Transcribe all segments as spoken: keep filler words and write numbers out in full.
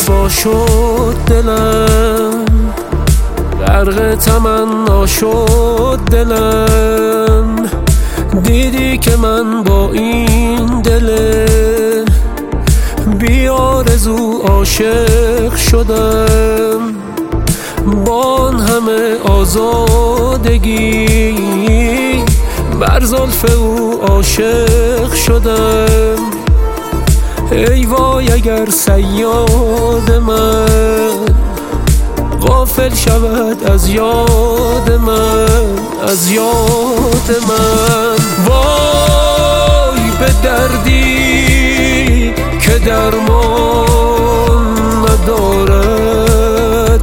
رسوا شد دلم، غرق تمنا شد دلم. دیدی که من با این دل بی آرزو عاشق شدم، با آن همه آزادگی بر زلف او عاشق شدم. ای وای اگر صیاد من غافل شود از یاد من، از یاد من. وای به دردی که درمان ندارد،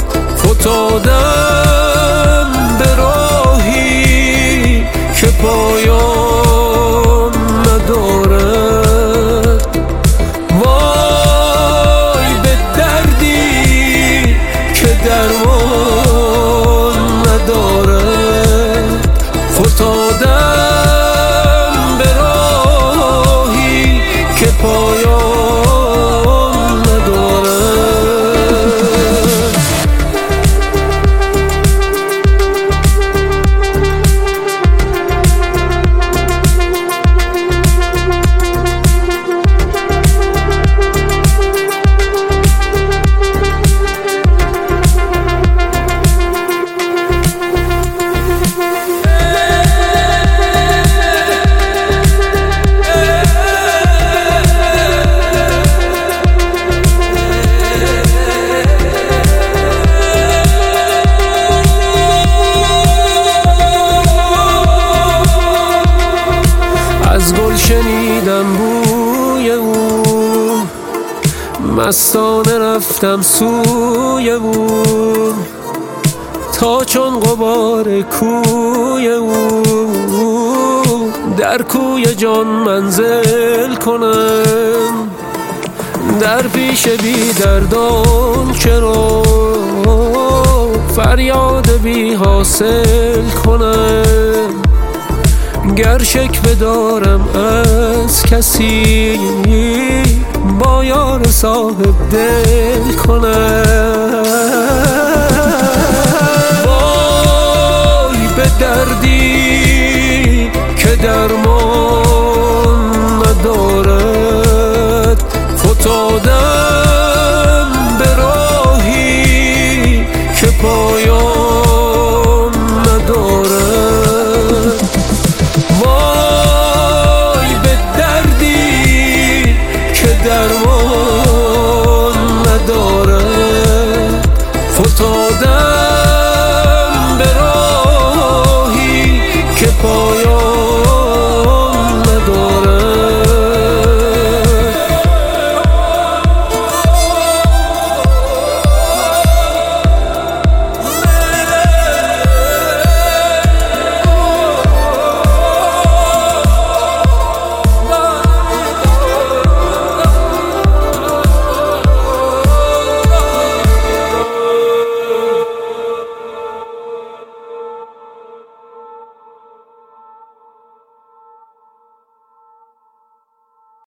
فتادم به راهی که پایان ندارد. وای به دردی که درمان ندارد، فتادم به راهی که پایان ندارد. از گل شنیدم بوی او، مستانه رفتم سوی او، تا چون غبار کوی او در کوی جان منزل کنم. در پیش بی دردان چرا فریاد بی حاصل کنم. گر شکوه دارم از کسی با یار صاحب دل کنم. وای به دردی که درمان ندارد، فتادم